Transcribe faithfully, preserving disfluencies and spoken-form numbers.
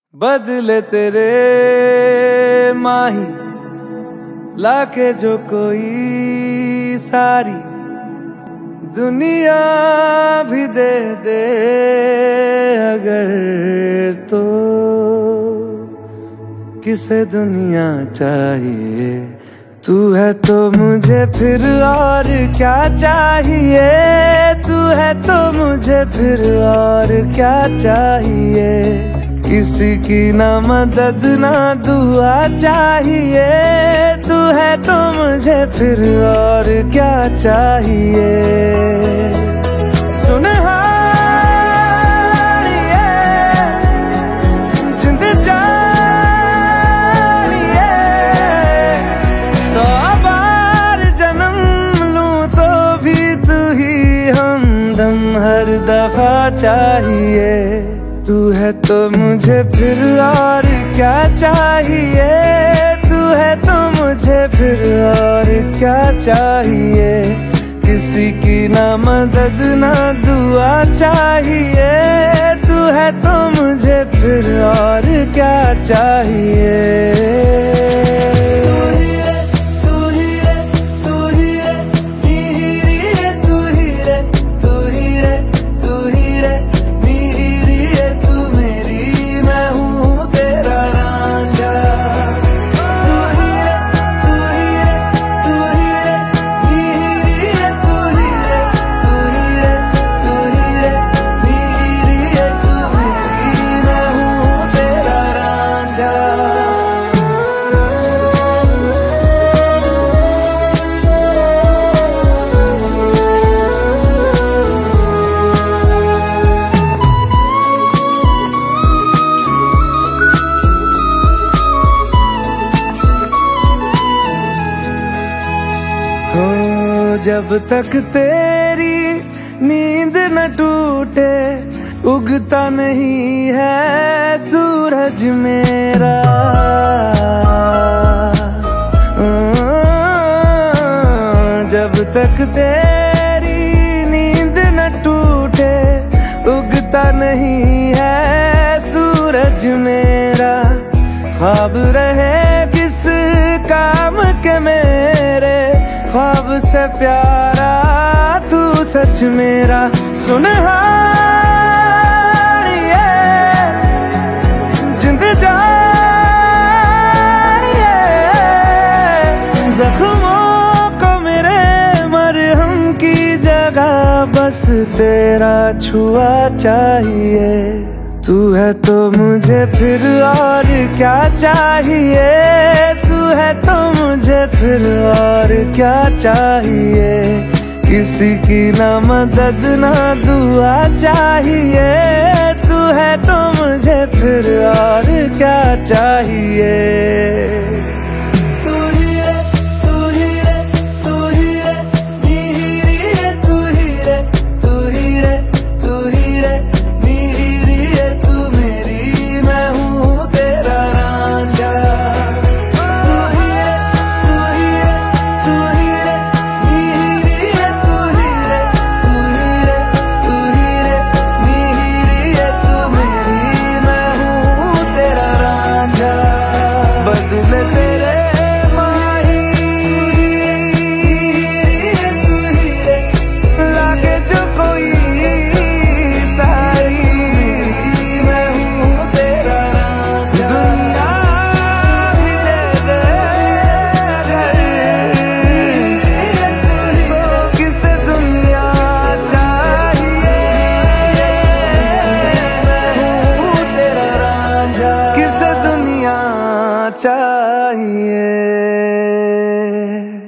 बदले तेरे माही लाके जो कोई सारी दुनिया भी दे दे अगर तो किसे दुनिया चाहिए। तू है तो मुझे फिर और क्या चाहिए। तू है तो मुझे फिर और क्या चाहिए। किसी की ना मदद ना दुआ चाहिए। तू है तो मुझे फिर और क्या चाहिए। सुन हर दफा चाहिए। तू है तो मुझे फिर और क्या चाहिए। तू है तो मुझे फिर और क्या चाहिए। किसी की ना मदद ना दुआ चाहिए। तू है तो मुझे फिर और क्या चाहिए। जब तक तेरी नींद न टूटे उगता नहीं है सूरज मेरा। जब तक तेरी नींद न टूटे उगता नहीं है सूरज मेरा। ख्वाब रहे किस काम के मेरे ख्वाब से प्यारा तू सच मेरा। सुन जिंद जानिए जख्मों को मेरे मरहम की जगह बस तेरा छुआ चाहिए। तू है तो मुझे फिर और क्या चाहिए। तू है तो मुझे फिर और क्या चाहिए। किसी की ना मदद ना दुआ चाहिए। तू है तो मुझे फिर और क्या चाहिए। बदले तेरे माही लाके जो कोई सारी मैं हूँ तेरा। दुनिया भी दे दे किसे दुनिया चाहिए। मैं हूँ तेरा रांझा किसे दुनिया चाहिए।